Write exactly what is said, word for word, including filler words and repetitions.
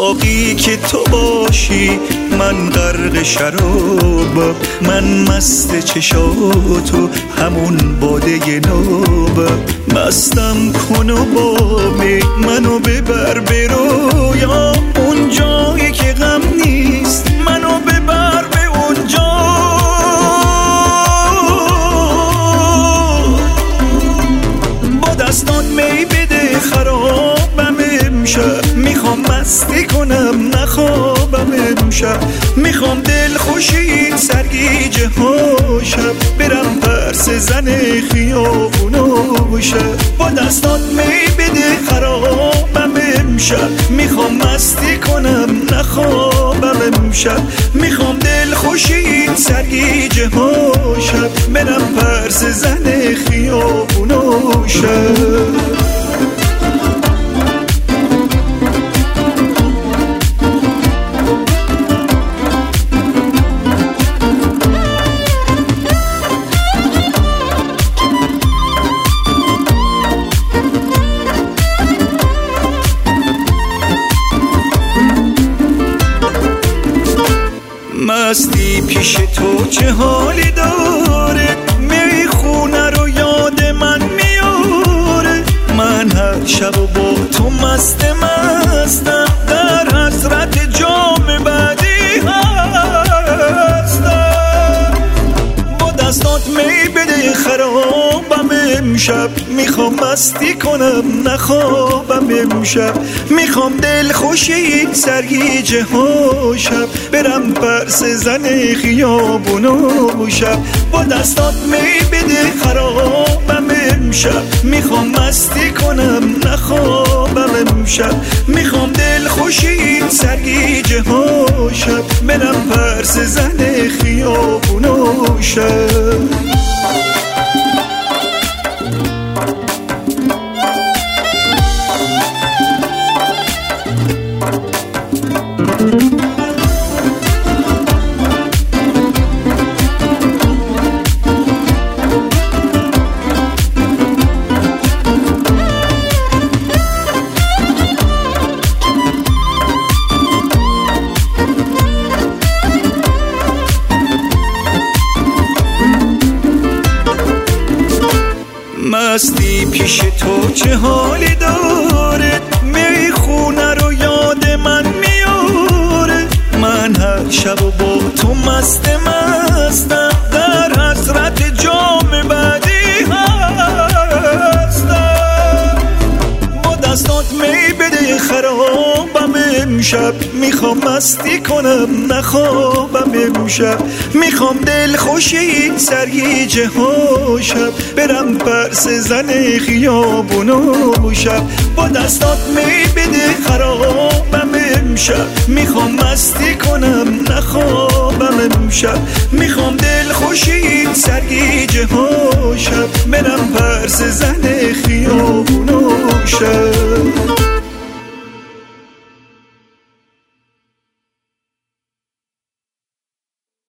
باقی که تو باشی من غرق شراب، من مست چشاتو همون باده ناب. مستم کن و بامی منو ببر برو، یا اون جایی که غم نیست منو ببر به اونجا. با دستان می بده خرابم امشب، میخوام مستی کنم نخوابم امشب. میخوام دل خوشی سرگیجه ها شب، برم پرس زن خیابونو شب. با دستان می بده خرابم امشب، میخوام مستی کنم نخوابم امشب. میخوام دل خوشی سرگیجه ها شب، برم پرس زن خیابونو شب. مستی پیش تو چه حالی داره، می خونه رو یاد من میاره. من هر شب و با تو مست مستم، در حسرت جام بعدی هستم. با دستات می بده خرابم امشب، میخوام مستی کنم نخوابم امشب. میخوام دل خوشی سرگیجه ها شب، برم پرس زن خیابونو شب. با دستات می بده خرابم امشب، میخوام مستی کنم نخوابم امشب. میخوام دل خوشی سرگیجه ها شب، برم پرس زن خیابونو شب. مستی پیش تو چه حالی داره، می خونه رو یاد من میاره. من هر شب و با تو مست مستم، در حسرت جام بعدی هستم. با دستات می بده خرابم امشب، میخوام مستی کنم نخوابم امشب. میخوام دل خوشی سرگیجه ها شب، برم پرس زن خیابونو شب. با دستات می بده خرابم امشب، میخوام مستی کنم نخوابم امشب. میخوام دل خوشی سرگیجه ها شب، برم پرس زن خیابونو